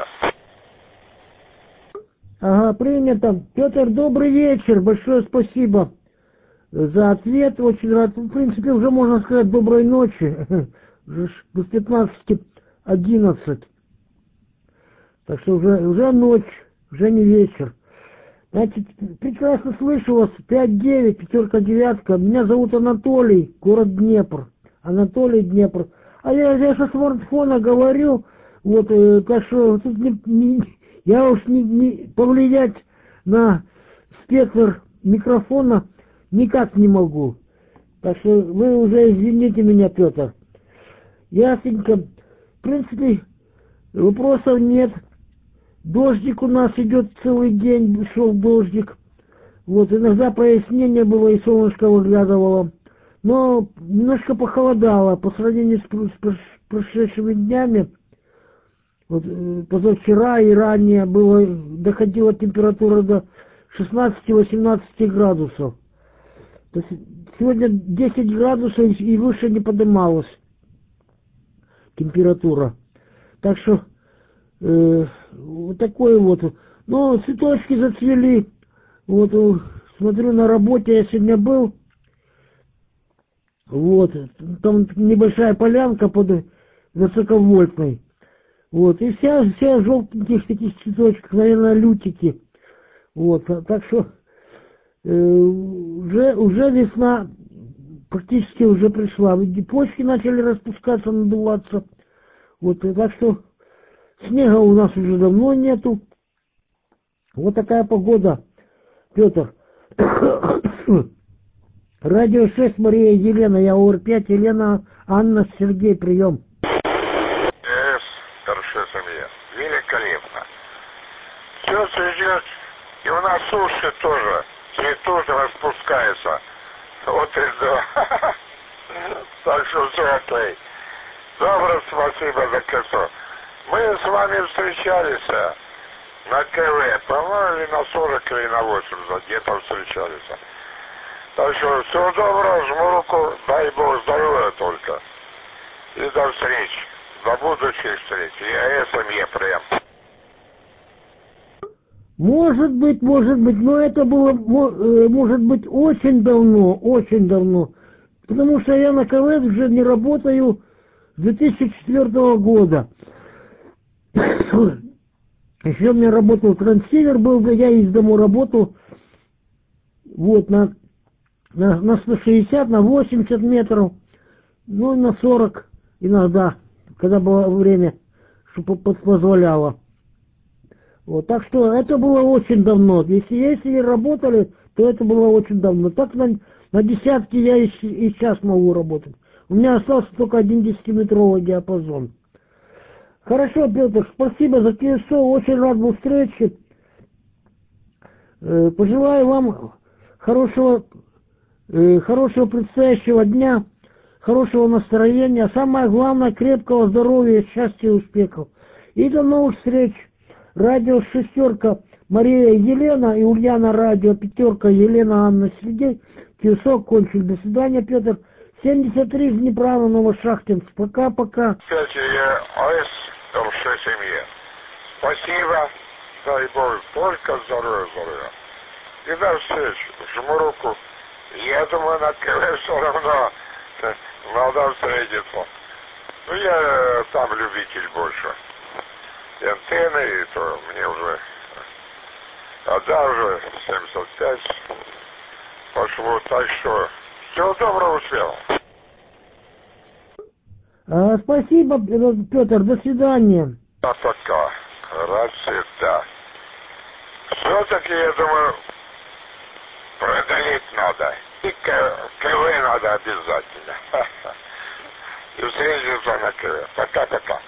Ага, принято. Петр, добрый вечер. Большое спасибо за ответ. Очень рад. В принципе, уже можно сказать доброй ночи. Без пятнадцати одиннадцать. Так что уже, уже ночь, уже не вечер. Значит, прекрасно слышу вас. пять девять, пятерка, девятка. Меня зовут Анатолий, город Днепр. Анатолий, Днепр. А я, я со смартфона говорю, вот, э, так что тут не, не, я уж не, не повлиять на спектр микрофона никак не могу. Так что вы уже извините меня, Петр. Ясненько. В принципе, вопросов нет. Дождик у нас идет целый день, шел дождик. Вот, иногда прояснение было и солнышко выглядывало. Но немножко похолодало по сравнению с прошедшими днями. Вот, позавчера и ранее было, доходила температура до шестнадцати-восемнадцати градусов. То есть сегодня десять градусов и выше не поднималась температура. Так что э, вот такой вот. Но цветочки зацвели. Вот смотрю, на работе я сегодня был. Вот, там небольшая полянка под высоковольтной. Вот, и вся, вся желтеньких таких цветочков, наверное, лютики. Вот, так что э, уже, уже весна практически уже пришла. Почки начали распускаться, надуваться. Вот, так что снега у нас уже давно нету. Вот такая погода, Петр. Радио шесть, Мария Елена, я ОР пять, Елена, Анна, Сергей, прием. Yes, хорошо, Самия. Великолепно. Все цветет, и у нас уши тоже цветут, распускаются. Вот и да. Так что все окей. Добро, спасибо за кольцо. Мы с вами встречались на КВ, по-моему, или на сорок, или на восемьдесят, где-то встречались. Так что всего доброго, жму руку, дай Бог здоровья только. И до встреч, до будущих встреч. Я эс эм е прям. Может быть, может быть, но это было, может быть, очень давно, очень давно. Потому что я на КВ уже не работаю с две тысячи четвёртого года. Еще у меня работал трансивер, был, я из дому работал, вот, на, на, на сто шестьдесят, на восемьдесят метров, ну, и на сорок иногда, когда было время, что позволяло. Вот, так что это было очень давно. Если, если работали, то это было очень давно. Так на, на десятки я и, и сейчас могу работать. У меня остался только один десятиметровый диапазон. Хорошо, Петр, спасибо за КСО, очень рад был встрече. Э, пожелаю вам хорошего, э, хорошего предстоящего дня, хорошего настроения, а самое главное, крепкого здоровья, счастья и успехов. И до новых встреч. Радио шестерка Мария Елена и Ульяна радио пятерка Елена Анна Сергей. КСО кончили. До свидания, Петр. семьдесят три из Днепра, Новошахтинск. Пока-пока. Спасибо. Дай Бог только здоровья, здоровья. И до встречи. Жму руку. Я думаю, на КВ все равно надо встретиться. Ну, я там любитель больше. И антенны, и то мне уже, а да, уже семьдесят пять пошло, так что всего доброго, успел. А, спасибо, Петр, до свидания. А пока, рад всегда. Все-таки, я думаю, преодолеть надо. И КВ надо обязательно. И встретиться на КВ. Пока-пока.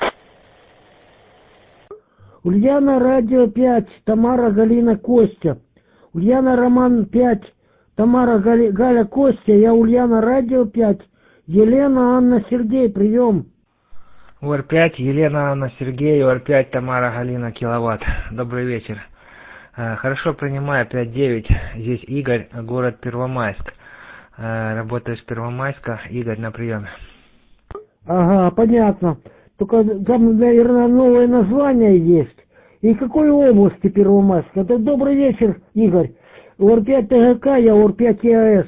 Ульяна радио пять, Тамара, Галина, Костя. Ульяна Роман пять, Тамара, Галя, Галя, Костя. Я Ульяна радио пять, Елена, Анна, Сергей, прием. ОР пять, Елена, Анна, Сергей, ОР пять, Тамара, Галина, Киловатт. Добрый вечер. Хорошо, принимаю пять девять. Здесь Игорь, город Первомайск. Работаю с Первомайска. Игорь, на приеме. Ага, понятно. Только там, наверное, новое название есть. И какой области Первомайск? Это добрый вечер, Игорь. ОР пять ТГК, я ОР пять ЕАЭС.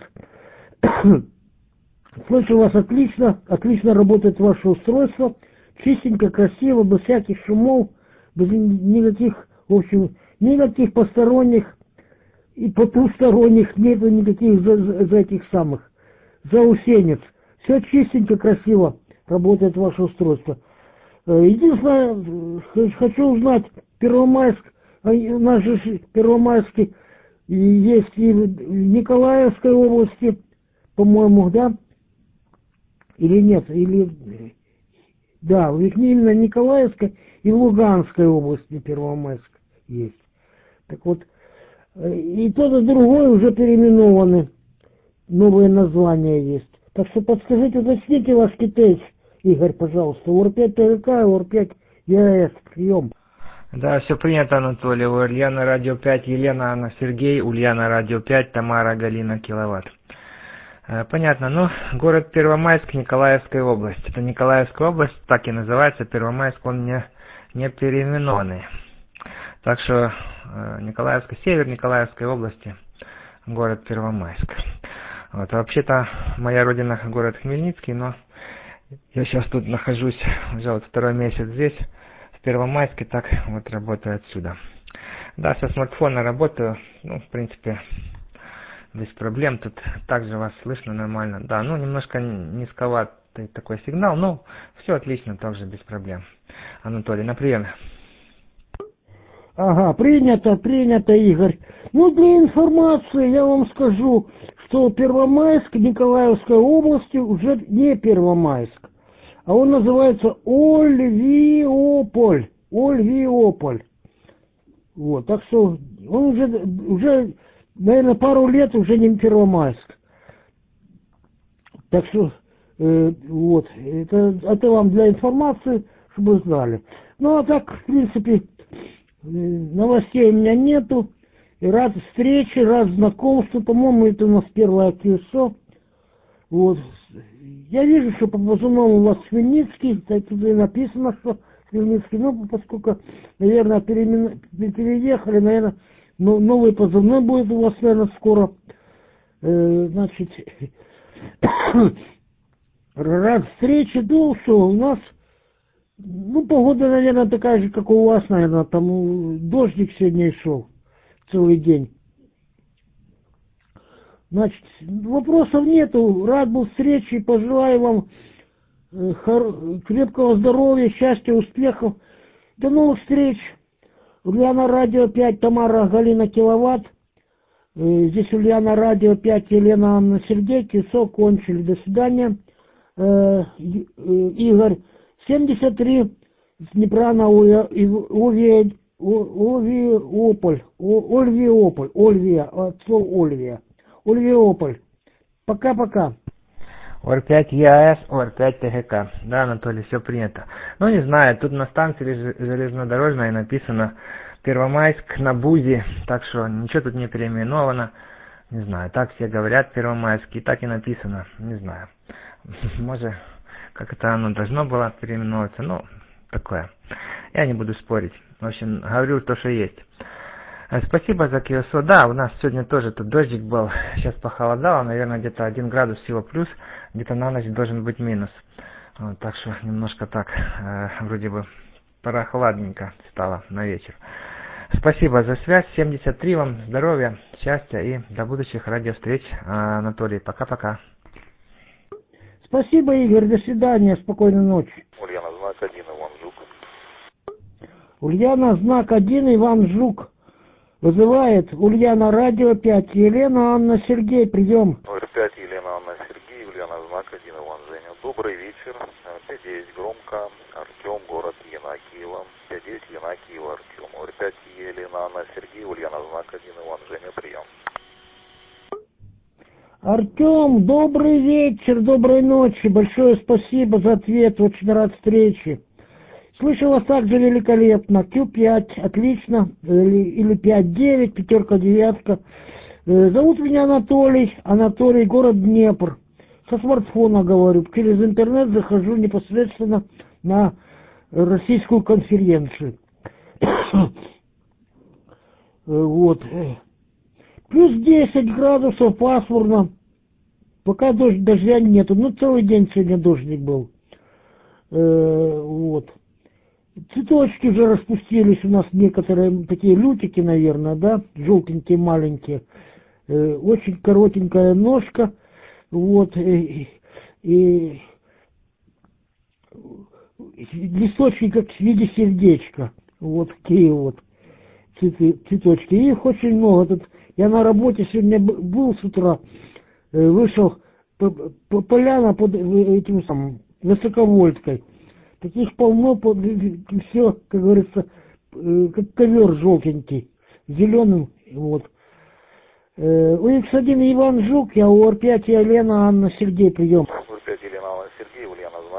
Слышу вас отлично. Отлично работает ваше устройство. Чистенько, красиво, без всяких шумов, без никаких, в общем, никаких посторонних и потусторонних, нету никаких за, за, за этих самых заусенец. Все чистенько, красиво работает ваше устройство. Единственное, хочу узнать, Первомайск, у нас же Первомайский есть и в Николаевской области, по-моему, да? Или нет? Или... Да, именно Николаевской и Луганской области Первомайск есть. Так вот, и тот и другой уже переименованы, новые названия есть. Так Так что подскажите, уточните ваш китайц, Игорь, пожалуйста. УР пять ТГК, УР пять ЕАЭС, прием. Да, все принято, Анатолий. Ульяна Радио пять, Елена, Анна, Сергей, Ульяна Радио пять, Тамара, Галина, Киловатт. Э, понятно. Ну, город Первомайск, Николаевская область. Это Николаевская область, так и называется. Первомайск, он не, не переименованный. Так что э, Николаевская, север Николаевской области, город Первомайск. Вот, вообще-то моя родина город Хмельницкий, но я сейчас тут нахожусь уже вот второй месяц здесь, в Первомайске, так вот работаю отсюда. Да, со смартфона работаю, ну, в принципе, без проблем, тут также вас слышно нормально. Да, ну, немножко низковатый такой сигнал, но все отлично, также без проблем. Анатолий, на приеме. Ага, принято, принято, Игорь. Ну, для информации я вам скажу, что Первомайск Николаевской области уже не Первомайск, а он называется Ольвиополь. Ольвиополь. Вот, так что он уже, уже, наверное, пару лет уже не Первомайск. Так что, э, вот, это, это вам для информации, чтобы вы знали. Ну, а так, в принципе, новостей у меня нету. И рад встрече, рад знакомству. По-моему, это у нас первое КСО. Вот. Я вижу, что по позывному у вас Хмельницкий. Так тут и написано, что Хмельницкий. Но поскольку, наверное, перемен... переехали, наверное, новый позывной будет у вас, наверное, скоро. Э, значит, рад встрече. Ну, что у нас... Ну, погода, наверное, такая же, как у вас, наверное, там дождик сегодня шел целый день. Значит, вопросов нету, рад был встрече, пожелаю вам э, хор... крепкого здоровья, счастья, успехов. До новых встреч. Ульяна Радио пять, Тамара, Галина, Киловатт. Э, здесь Ульяна Радио пять, Елена, Анна, Сергей, КИСО, кончили. До свидания. Э, э, Игорь. семьдесят три с Днепра на Увиополь, Ольвиополь, Ольвия, от слова Ольвия, Ольвиополь. Пока-пока. ОР пять ЕАЭС, ОР пять ТГК. Да, Анатолий, все принято. Ну, не знаю, тут на станции железнодорожной написано Первомайск на Бузе, так что ничего тут не переименовано. Не знаю, так все говорят Первомайск, и так и написано, не знаю. Может... как это оно должно было переименовываться, ну, такое. Я не буду спорить. В общем, говорю то, что есть. Спасибо за КСО. Да, у нас сегодня тоже тут дождик был. Сейчас похолодало, наверное, где-то один градус всего плюс. Где-то на ночь должен быть минус. Вот, так что немножко так, э, вроде бы прохладненько стало на вечер. Спасибо за связь. семьдесят три вам здоровья, счастья и до будущих радиовстреч. Анатолий, пока-пока. Спасибо, Игорь, до свидания, спокойной ночи. Ульяна, знак один, Иван Жук. Ульяна, знак один, Иван Жук. Вызывает Ульяна Радио пять, Елена, Анна, Сергей, прием. ОР пять, Елена, Анна, Сергей, Ульяна, знак один, Иван Женя. Добрый вечер. пять девять, громко. Артем, город Янакиево. пять девять, Янакиево, Артем. ОР пять, Елена, Анна, Сергей, Ульяна, знак один, Иван Женя, прием. Артем, добрый вечер, доброй ночи. Большое спасибо за ответ, очень рад встрече. Слышал вас также великолепно. Q пять, отлично. Или, или пять девять, пятерка, девятка. Зовут меня Анатолий. Анатолий, город Днепр. Со смартфона говорю. Через интернет захожу непосредственно на российскую конференцию. Вот. Плюс десять градусов, пасмурно. Пока дождь, дождя нету. Ну, целый день сегодня дождик был. Э, вот. Цветочки уже распустились у нас некоторые, такие лютики, наверное, да, желтенькие, маленькие. Э, очень коротенькая ножка. Вот. И, и листочки как в виде сердечка. Вот такие вот цветы, цветочки. И их очень много. Тут я на работе сегодня был с утра, вышел по, по, поляна под этим самым высоковольткой. Таких полно, под, все, как говорится, как ковер желтенький, зеленым. Вот. У икс один Иван Жук, я у ОР пять Елена, Анна, Сергей, прием.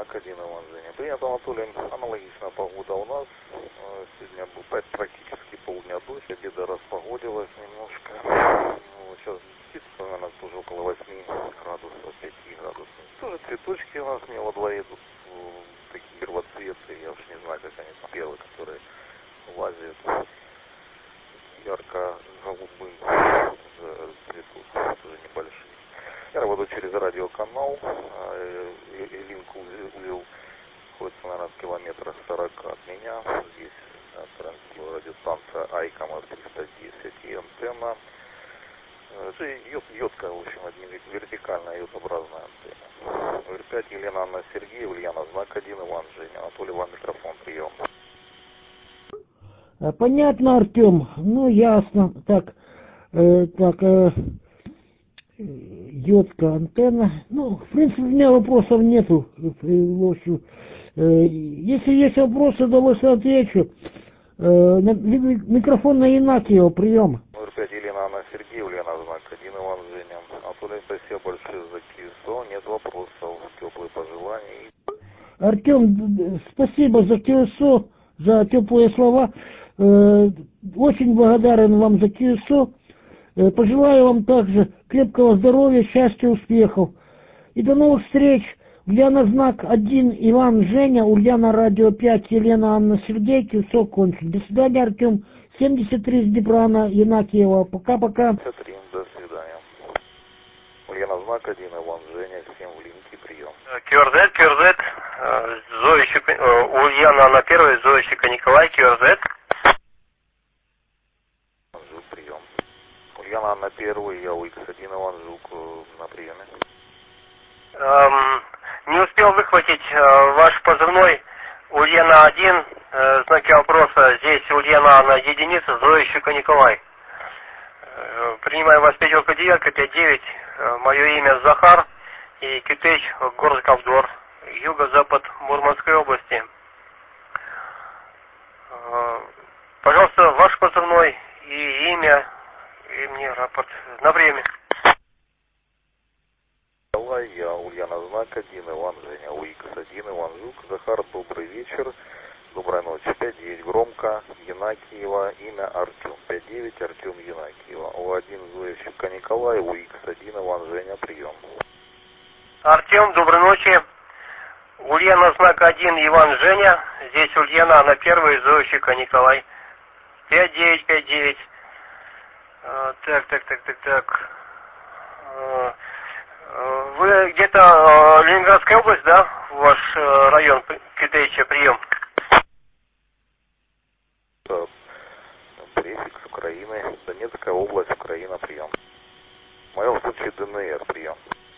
знак один, Иван Женя. Принято, Анатолий. Аналогичная погода у нас. Сегодня был практически полдня дождь, обеда распогодилась немножко. Вот сейчас действительно, наверное, тоже около восьми градусов, пяти градусов. Тоже цветочки у нас мне во дворе тут такие первоцветы. Я уж не знаю, как они там первые, которые лазят ярко-голубым цветут, тоже небольшие. Я работаю через радиоканал, линк узел находится, наверное, в километрах сорока от меня. Здесь транслирует радиостанция Айкома триста десять и антенна. Это йод, йодка, в общем, вертикальная йодообразная антенна. эр пять Елена Анна Сергеева, Ульяна, знак один, Иван Женя. Анатолий, вам микрофон, прием. Понятно, Артем. Ну, ясно. Так, э, так, э, йодка, антенна. Ну, в принципе, у меня вопросов нету. В общем, э, если есть вопросы, удовольствие отвечу. Э, микрофон на Янакиева, прием. эр пять Елена Анна Сергеева, Ульяна, знак один, Иван Женя. Анатолий, спасибо большое за КИСО. Нет вопросов. Теплые пожелания. Артем, спасибо за КИСО, за теплые слова. Очень благодарен вам за КИСО. Пожелаю вам также крепкого здоровья, счастья, успехов. И до новых встреч. Ульяна знак один, Иван Женя, Ульяна радио пять, Елена Анна Сергей, КИСО кончил. До свидания, Артем. семьдесят три с Днепрана, Янакиева. Пока-пока. До свидания. Ульяна знак один, Иван Женя, всем в линке, прием. КРЗ, КРЗ, Зоищика, Ульяна Анна первая, Зоищика Николай, КРЗ. Жук, прием. Ульяна Анна первый, я УИКС один, Иван Жук на приеме. Эм, не успел выхватить э, ваш позывной. Ульяна один, э, знаки вопроса, здесь Ульяна Анна единица, Зоищика Николай. Э, принимаю вас пятерка девятка, пять девять, э, мое имя Захар и Китеч, город Ковдор, юго-запад Мурманской области. Э, пожалуйста, ваш позывной и имя, и мне рапорт на время. Я Ульяна знак один, Иван Женя, УИКС один, Иван Жук. Захар, добрый вечер, доброй ночи. пять девять громко, Янакиева, имя Артем. пять девять Артем Янакиева. О один Зоищика Николай, УИКС один, Иван Женя, прием. Артем, доброй ночи. Ульяна знак один, Иван Женя. Здесь Ульяна, она первая, Зоищика Николай. пять девять пять девять. А, так, так, так, так, так. А, вы где-то э, Ленинградская область, да? Ваш э, район Китайча, прием. Да. Префикс Украины, Донецкая область, Украина, прием. В моем случае ДНР, прием.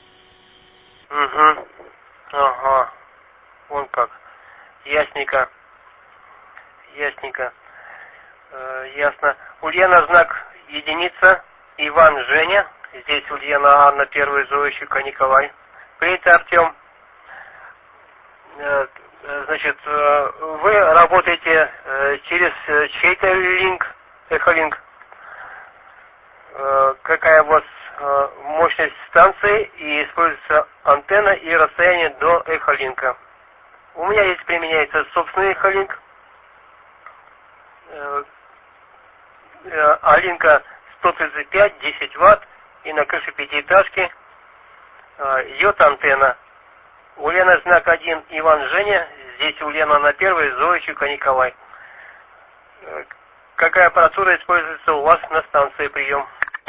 Угу. Ага. Вон как. Ясненько. Ясненько. Э, ясно. Ульяна знак единица, Иван Женя. Здесь Ульяна Анна первая, Зоищика Николай. Принято, Артем. Значит, вы работаете через чей-то линк, эхолинк. Какая у вас мощность станции и используется антенна и расстояние до эхолинка. У меня есть применяется собственный эхолинк. А-линка сто тридцать пять, десять ватт. И на крыше пятиэтажки йод-антенна. Ульяна знак один, Иван Женя. Здесь Ульяна на первой, Зоищика Николай. Какая аппаратура используется у вас на станции, прием?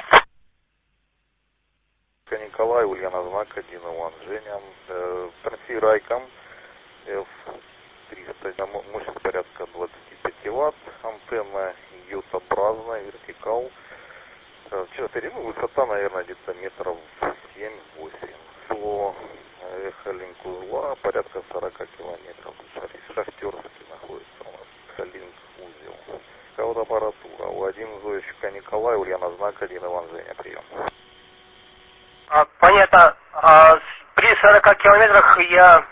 Николай, Ульяна знак один, Иван Женя. Трансфер Айком эф триста, мощность порядка двадцать пять ватт. Антенна йод-образная, вертикал. четыре, ну, высота, наверное, где-то метров семь-восемь. По эхолинк узла порядка сорок километров. Шахтерский находится у нас эхолинк узел. Такая вот аппаратура. У один Зоищика Николай, Ульяна знак один, Иван Женя, прием. А, понятно. А, при сорока километрах я...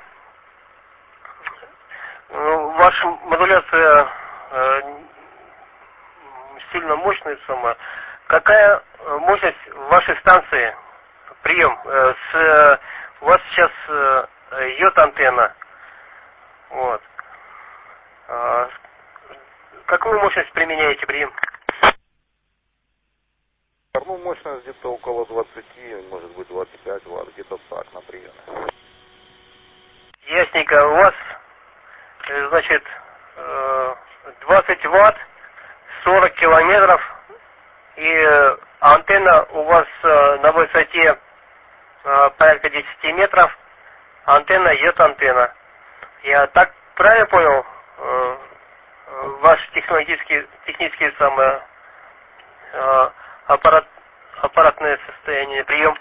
Ну, ваша модуляция э, сильно мощная сама. Какая мощность вашей станции? Прием. С, у вас сейчас йод-антенна. Вот. А, какую мощность применяете, прием? Ну, мощность где-то около двадцати, может быть двадцать пять ватт, где-то так на приеме. Ясненько. У вас, значит, двадцать ватт, сорок километров, и антенна у вас на высоте порядка десяти метров, антенна идет антенна. Я так правильно понял ваш технологический, технический самое аппарат, аппаратное состояние, прием?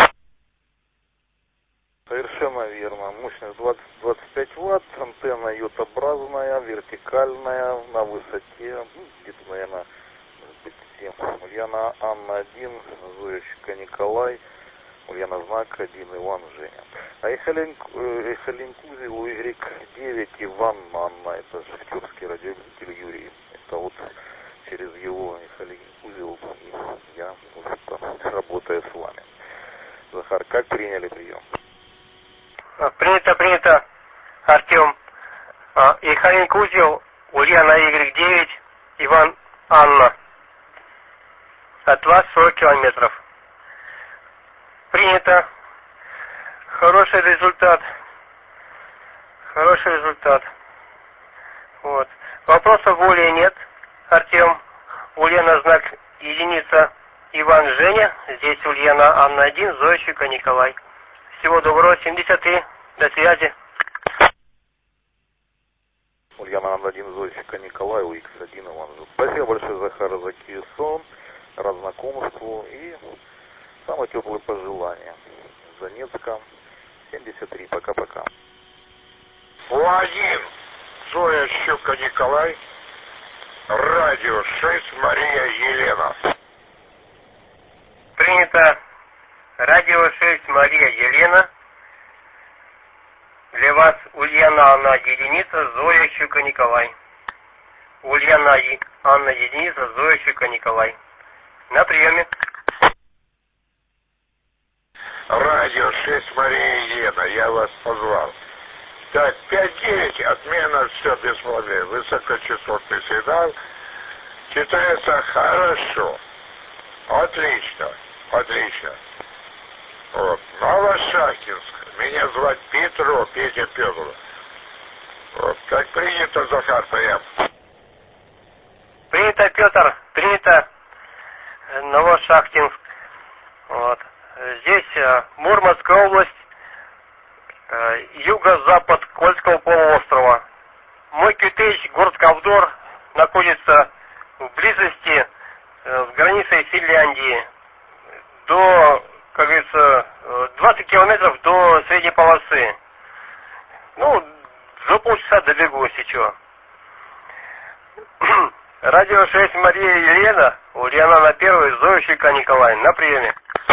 Совершенно верно. Мощность двадцать — двадцать пять ватт, антенна йотообразная, вертикальная, на высоте, ну, где-то, наверное, может быть, семь. Ульяна Анна один, Зоечка Николай, Ульяна Знак один, Иван Женя. А эхолинкузил у Y девять, Иван Анна, это шахтерский радиолюбитель Юрий. Это вот через его эхолинкузил я вот, работаю с вами. Захар, как приняли прием? Принято, принято, Артем. Эхолинкузил Ульяна Y девять, Иван Анна. От вас сорок километров. Принято. Хороший результат. Хороший результат. Вот. Вопросов более нет, Артем. Ульяна Знак единица, Иван Женя. Здесь Ульяна Анна один, Зоечка Николай. Всего доброго, семьдесят три. До связи. Ульяна Анна один, Зоечка Николай, у Икс один, Иван Жук. Спасибо большое, Захар, за киесон, рад знакомству и самые теплые пожелания. Занецка, семьдесят три. Пока-пока. У один, Зоя Щука Николай, радио шесть, Мария Елена. Принято. Радио шесть, Мария Елена. Для вас Ульяна Анна единица, Зоя Щука Николай. Ульяна Анна единица, Зоя Щука Николай. На приеме. Радио шесть, Мария Елена, я вас позвал. Так, пять девять, отмена, все без проблем. Высокочастотный сигнал. Читается хорошо. Отлично, отлично. Вот. Новошахтинск. Меня звать Петро, Петя Петр. Вот. Как принято, Захар, прием. Принято, Петр, принято. Новошахтинск. Вот. Здесь Мурманская область, юго-запад Кольского полуострова. Мой Кютеич, город Ковдор, находится в близости с границей Финляндии. До, как говорится, двадцать километров до средней полосы. Ну, за полчаса добегу, если что. Радио шесть, Мария Елена, Ульяна на первой, Зоя Щука Николай. На приеме.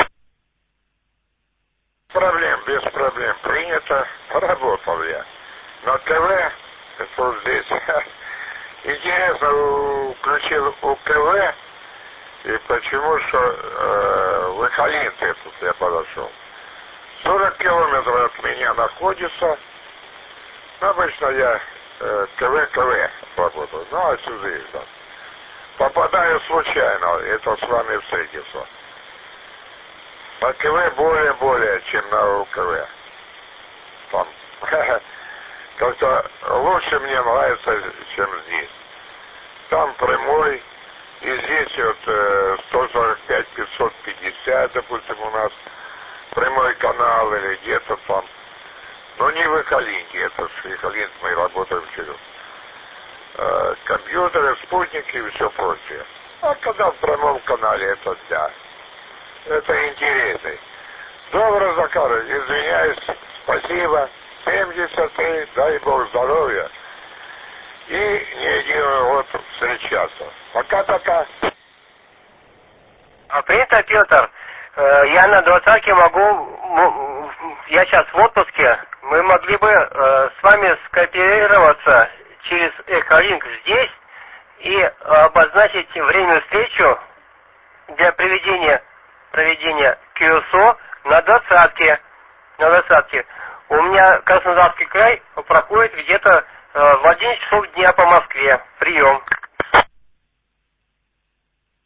Проблем, без проблем. Принято. Поработал я. На ТВ, это вот здесь. Интересно, включил у ТВ. И почему, что э, в Эхолинке тут я подошел. сорок километров от меня находится. Обычно я э, КВ-КВ работаю. Ну, отсюда и так. Попадаю случайно. Это с вами встретиться. На КВ более-более, чем на УКВ. Там. Как-то лучше мне нравится, чем здесь. Там прямой. И здесь вот э, сто сорок пять — пятьсот пятьдесят, допустим, у нас прямой канал или где-то там. Но не в Эхолинке, это с Эхолинк мы работаем через э, компьютеры, спутники и все прочее. А когда в прямом канале, это да. Это интересно. Добрый, Захар, извиняюсь, спасибо. семьдесят три, дай Бог здоровья. И не один год встречаться. Пока-пока. А принято, Петр. Я на двадцатке могу, я сейчас в отпуске, мы могли бы с вами скооперироваться через Эхолинк здесь и обозначить время встречу для проведения, проведения КСО на двадцатке. На двадцатке. У меня Краснодарский край проходит где-то э, в одиннадцать часов дня по Москве. Прием.